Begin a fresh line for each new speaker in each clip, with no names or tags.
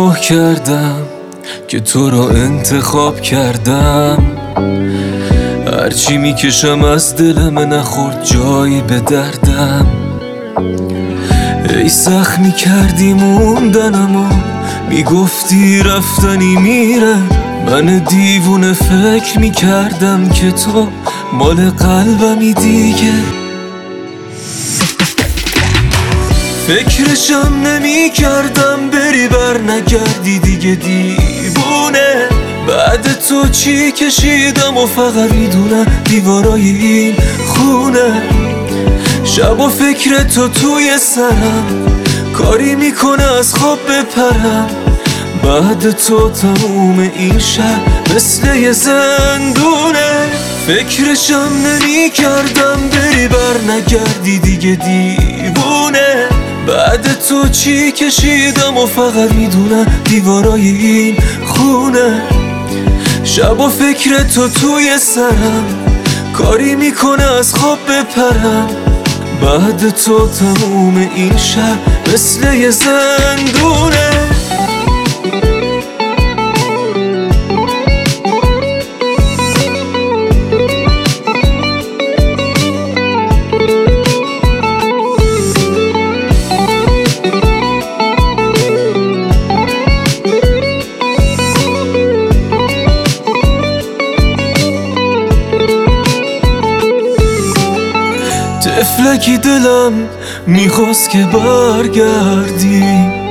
اشتباه کردم که تو رو انتخاب کردم. هرچی میکشم از دلم نخورد جایی به دردم. ای زخمی کردی موندنم و میگفتی رفتنی میره. من دیوونه فکر میکردم که تو مال قلبمی دیگه. فکرشم نمیکردم بری بر نگردی دیگه دیوونه. بعد تو چی کشیدم و فقط میدونم دیوارای این خونه. شب و فکر تو توی سرم کاری میکنه از خواب بپرم. بعد تو تموم این شهر مثل یه زندونه. فکرشم نمیکردم بری بر نگردی دیگه دیوونه. بعد تو چی کشیدم و فقط میدونم دیوارای این خونه. شب و فکر تو توی سرم کاری میکنه از خواب بپرم. بعد تو تموم این شهر مثل یه زندونه. طفلکی دلم میخواست که برگردی.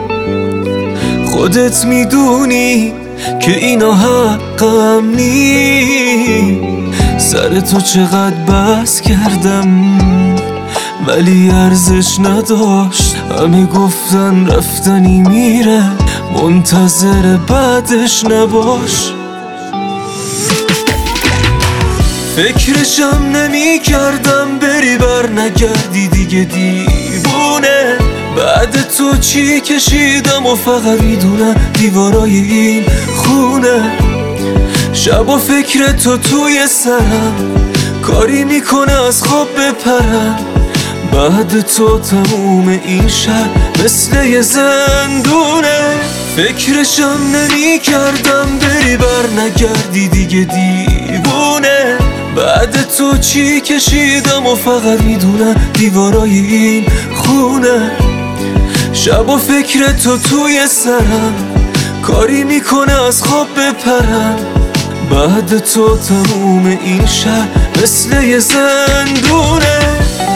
خودت میدونی که اینا حقم نی. سر تو چقدر بس کردم ولی ارزش نداشت. همه گفتن رفتنی میره منتظر بعدش نباش. فکرشم نمیکردم بری بر نگردی دیگه دیوونه. بعد تو چی کشیدم و فقط میدونم دیوارای این خونه. شب و فکر تو توی سرم کاری میکنه از خواب بپرم. بعد تو تموم این شهر مثل یه زندونه. فکرشم نمیکردم بری بر نگردی دیگه دیوونه. بعد تو چی کشیدم و فقط میدونم دیوارای این خونه. شب و فکر تو توی سرم کاری میکنه از خواب بپرم. بعد تو تموم این شهر مثل یه زندونه.